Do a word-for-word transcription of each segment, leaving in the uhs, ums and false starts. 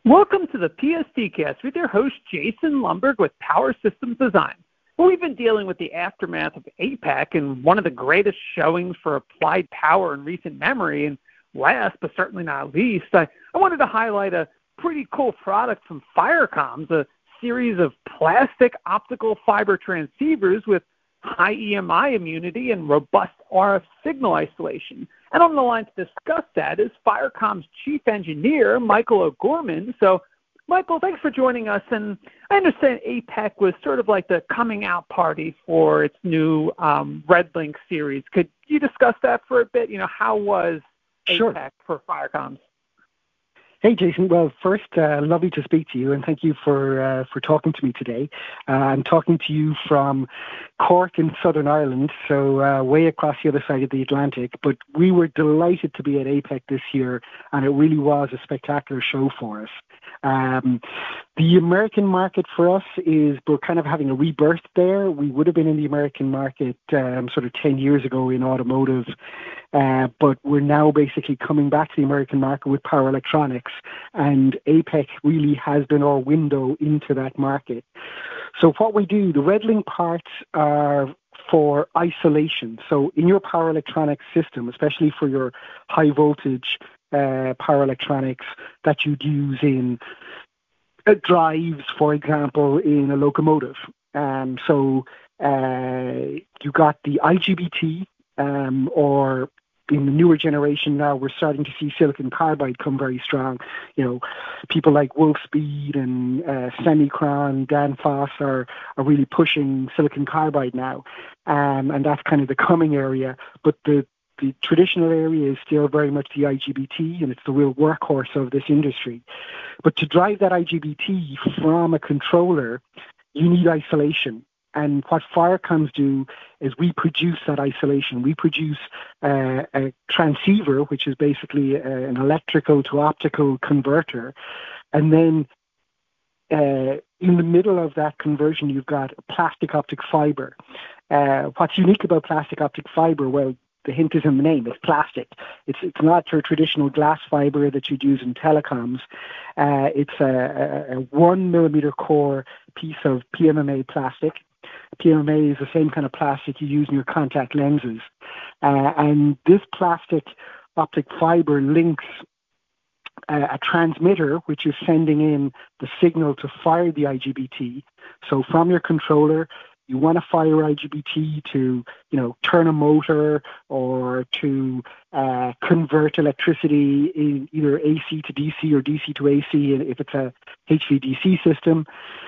Welcome to the P S D Cast with your host, Jason Lumberg with Power Systems Design. Well, we've been dealing with the aftermath of APEC and one of the greatest showings for applied power in recent memory. And last, but certainly not least, I, I wanted to highlight a pretty cool product from Firecomms, a series of plastic optical fiber transceivers with high E M I immunity and robust R F signal isolation. And on the line to discuss that is Firecom's chief engineer, Michael O'Gorman. So, Michael, thanks for joining us. And I understand APEC was sort of like the coming out party for its new um, RedLink series. Could you discuss that for a bit? You know, how was APEC Sure. for Firecomms? Hey, Jason. Well, first, uh, lovely to speak to you, and thank you for uh, for talking to me today. Uh, I'm talking to you from Cork in Southern Ireland, so uh, way across the other side of the Atlantic. But we were delighted to be at APEC this year, and it really was a spectacular show for us. Um, the American market for us is, we're kind of having a rebirth there. We would have been in the American market um, sort of ten years ago in automotive, uh, but we're now basically coming back to the American market with power electronics, and APEC really has been our window into that market. So what we do, the RedLink parts are for isolation. So in your power electronics system, especially for your high voltage uh, power electronics that you'd use in uh, drives, for example, in a locomotive. Um, so uh, you got the I G B T, um, or in the newer generation now, we're starting to see silicon carbide come very strong. You know, people like Wolfspeed and uh, Semicron, Danfoss are, are really pushing silicon carbide now. Um, and that's kind of the coming area. But the, the traditional area is still very much the I G B T, and it's the real workhorse of this industry. But to drive that I G B T from a controller, you need isolation. And what Firecomms do is we produce that isolation. We produce uh, a transceiver, which is basically uh, an electrical to optical converter. And then uh, in the middle of that conversion, you've got plastic optic fiber. Uh, what's unique about plastic optic fiber? Well, the hint is in the name. It's plastic. It's it's not your traditional glass fiber that you'd use in telecoms. Uh, it's a, a, a one millimeter core piece of P M M A plastic. P M M A is the same kind of plastic you use in your contact lenses. Uh, and this plastic optic fiber links uh, a transmitter, which is sending in the signal to fire the I G B T. So from your controller, you want to fire I G B T to, you know, turn a motor or to uh, convert electricity in either A C to D C or D C to A C if it's a H V D C system.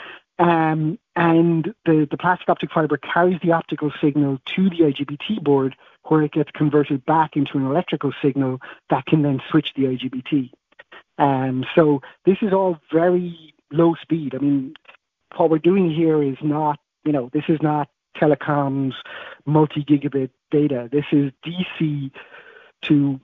Um, and the, the plastic optic fiber carries the optical signal to the I G B T board, where it gets converted back into an electrical signal that can then switch the I G B T. Um, so this is all very low speed. I mean, what we're doing here is not, you know, this is not telecoms multi-gigabit data. This is D C to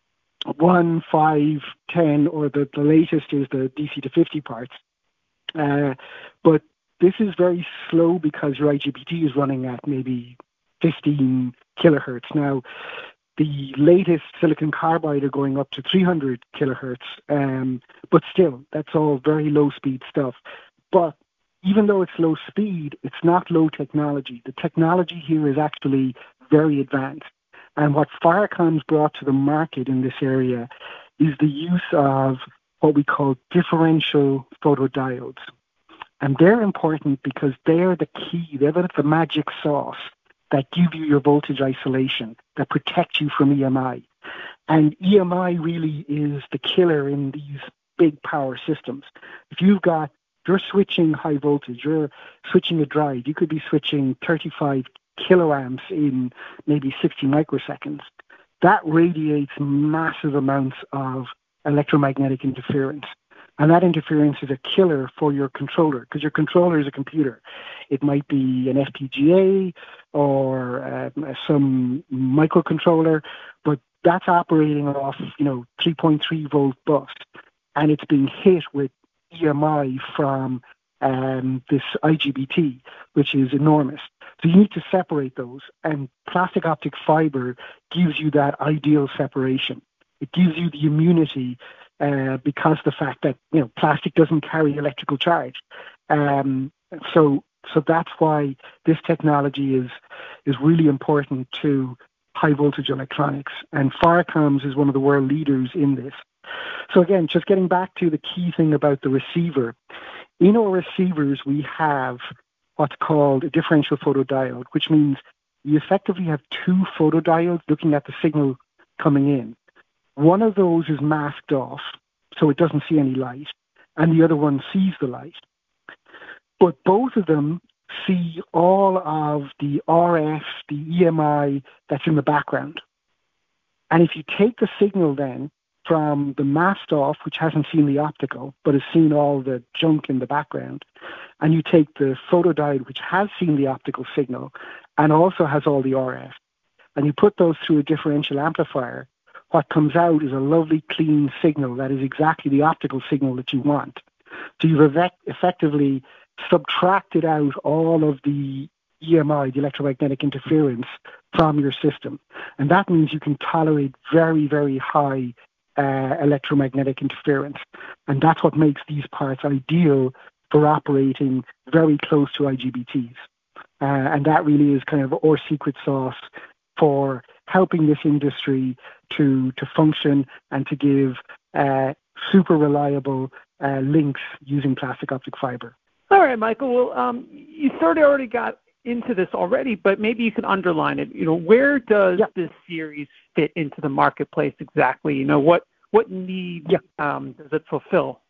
one, five, ten, or the, the latest is the D C to fifty parts. Uh, but this is very slow because your I G B T is running at maybe fifteen kilohertz. Now, the latest silicon carbide are going up to three hundred kilohertz, um, but still, that's all very low speed stuff. But even though it's low speed, it's not low technology. The technology here is actually very advanced. And what Firecomms brought to the market in this area is the use of what we call differential photodiodes. And they're important because they're the key, they're the magic sauce that give you your voltage isolation, that protect you from E M I. And E M I really is the killer in these big power systems. If you've got, you're switching high voltage, you're switching a drive, you could be switching thirty-five kiloamps in maybe sixty microseconds. That radiates massive amounts of electromagnetic interference. And that interference is a killer for your controller, because your controller is a computer. It might be an F P G A or um, some microcontroller, but that's operating off, you know, three point three volt bus, and it's being hit with E M I from um, this I G B T, which is enormous. So you need to separate those, and plastic optic fiber gives you that ideal separation. It gives you the immunity uh, because of the fact that, you know, plastic doesn't carry electrical charge. Um, so so that's why this technology is is really important to high voltage electronics. And Firecoms is one of the world leaders in this. So again, just getting back to the key thing about the receiver. In our receivers, we have what's called a differential photodiode, which means you effectively have two photodiodes looking at the signal coming in. One of those is masked off, so it doesn't see any light, and the other one sees the light. But both of them see all of the R F, the E M I that's in the background. And if you take the signal then from the masked off, which hasn't seen the optical, but has seen all the junk in the background, and you take the photodiode, which has seen the optical signal and also has all the R F, and you put those through a differential amplifier, what comes out is a lovely clean signal that is exactly the optical signal that you want. So you've effectively subtracted out all of the E M I, the electromagnetic interference, from your system. And that means you can tolerate very, very high uh, electromagnetic interference. And that's what makes these parts ideal for operating very close to I G B Ts. Uh, and that really is kind of our secret sauce for helping this industry to to function and to give uh, super reliable uh, links using plastic optic fiber. All right, Michael. Well, um, you sort of already got into this already, but maybe you can underline it. You know, where does yeah. this series fit into the marketplace exactly? You know, what what need yeah. um, does it fulfill?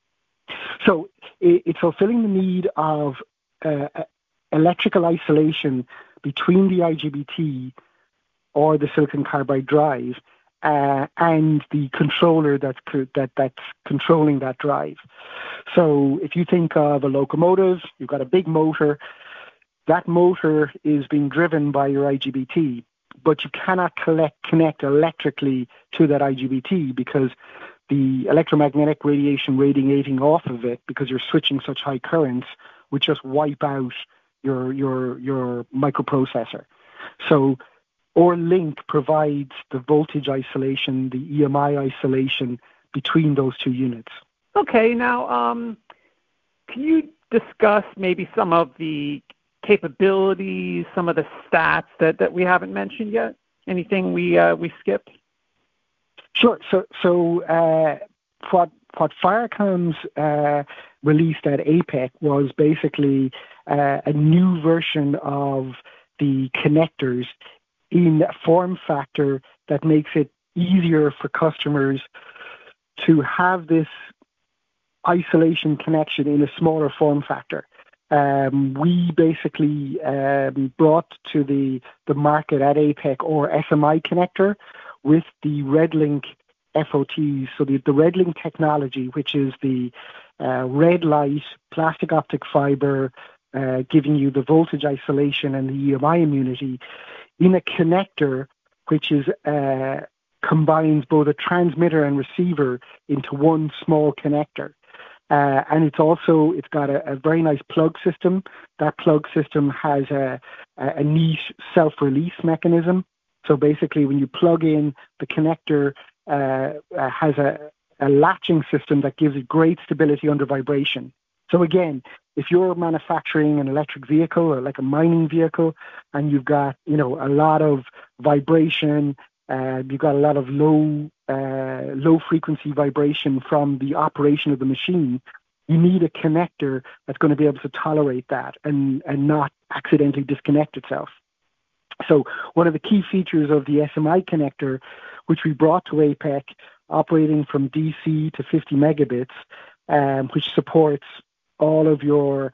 So it, it's fulfilling the need of uh, electrical isolation between the I G B T or the silicon carbide drive uh, and the controller that's that that's controlling that drive. So if you think of a locomotive, you've got a big motor. That motor is being driven by your I G B T, but you cannot collect, connect electrically to that I G B T because the electromagnetic radiation radiating off of it, because you're switching such high currents, would just wipe out your your your microprocessor. So our link provides the voltage isolation, the E M I isolation between those two units. Okay, now um, can you discuss maybe some of the capabilities, some of the stats that, that we haven't mentioned yet? Anything we uh, we skipped? Sure. So so uh, what what Firecoms uh, released at APEC was basically uh, a new version of the connectors in a form factor that makes it easier for customers to have this isolation connection in a smaller form factor. Um, we basically um, brought to the, the market at APEC or S M I connector with the RedLink F O Ts. So the, the RedLink technology, which is the uh, red light, plastic optic fiber, uh, giving you the voltage isolation and the E M I immunity, in a connector which is uh, combines both a transmitter and receiver into one small connector. Uh, and it's also, it's got a, a very nice plug system. That plug system has a, a neat self-release mechanism. So basically when you plug in, the connector uh, uh, has a, a latching system that gives it great stability under vibration. So again, if you're manufacturing an electric vehicle or like a mining vehicle and you've got, you know, a lot of vibration, uh, you've got a lot of low uh, low frequency vibration from the operation of the machine, you need a connector that's going to be able to tolerate that and, and not accidentally disconnect itself. So one of the key features of the S M I connector, which we brought to APEC, operating from D C to fifty megabits, um, which supports all of your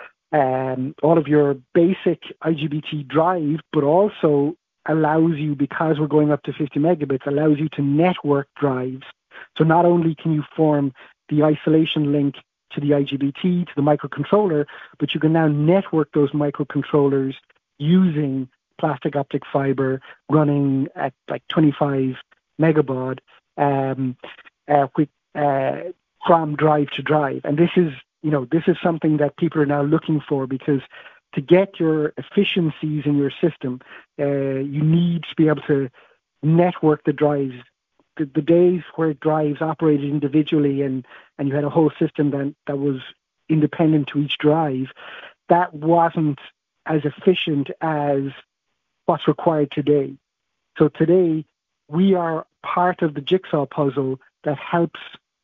um, all of your basic I G B T drive, but also allows you, because we're going up to fifty megabits, allows you to network drives. So not only can you form the isolation link to the I G B T, to the microcontroller, but you can now network those microcontrollers using plastic optic fiber running at like twenty-five megabaud um, uh, with, uh, from drive to drive. And this is You know, this is something that people are now looking for, because to get your efficiencies in your system, uh, you need to be able to network the drives the, the days where drives operated individually and, and you had a whole system that, that was independent to each drive, that wasn't as efficient as what's required today. So today, we are part of the jigsaw puzzle that helps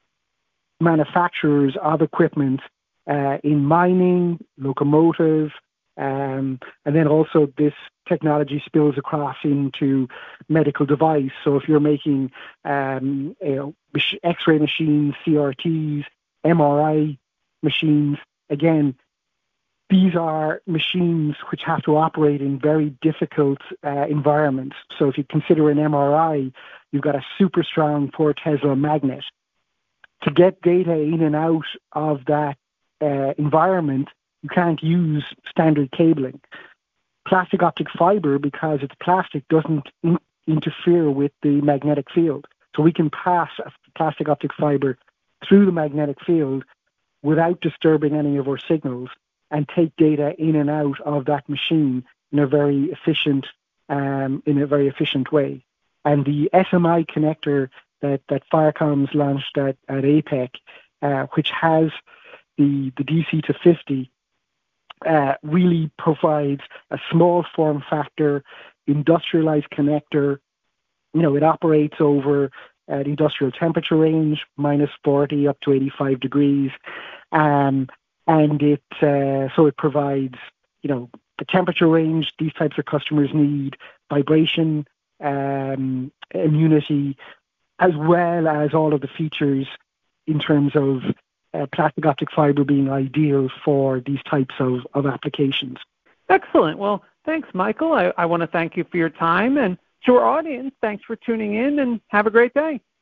manufacturers of equipment uh, in mining, locomotive, um, and then also this technology spills across into medical device. So if you're making um, you know, X-ray machines, C R Ts, M R I machines, again, these are machines which have to operate in very difficult uh, environments. So if you consider an M R I, you've got a super strong four Tesla magnet. To get data in and out of that uh, environment, you can't use standard cabling. Plastic optic fiber, because it's plastic, doesn't in- interfere with the magnetic field. So we can pass a plastic optic fiber through the magnetic field without disturbing any of our signals and take data in and out of that machine in a very efficient, um, in a very efficient way. And the S M I connector that, that Firecoms launched at, at APEC, uh, which has the, the D C to fifty, uh, really provides a small form factor, industrialized connector. You know, it operates over uh, the industrial temperature range, minus forty up to eighty-five degrees. Um, And it uh, so it provides, you know, the temperature range these types of customers need, vibration, um, immunity, as well as all of the features in terms of uh, plastic optic fiber being ideal for these types of, of applications. Excellent. Well, thanks, Michael. I, I want to thank you for your time. And to our audience, thanks for tuning in and have a great day.